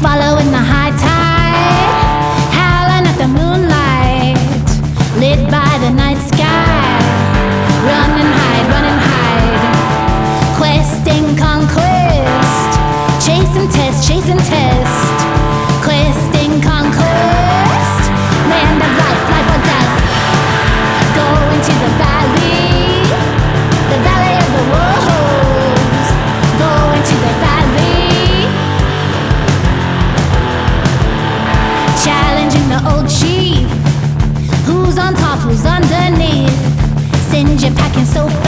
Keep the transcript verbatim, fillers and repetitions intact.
following the high tide, howling at the moonlight, lit by the night sky. Run and hide, run and hide, questing conquest, chase and test, chase and test, questing conquest, land of life, life or death. Go into the valley, the valley of the wolves. Go into the valley, challenging the old chief. Who's on top, who's underneath? Send your packing so far.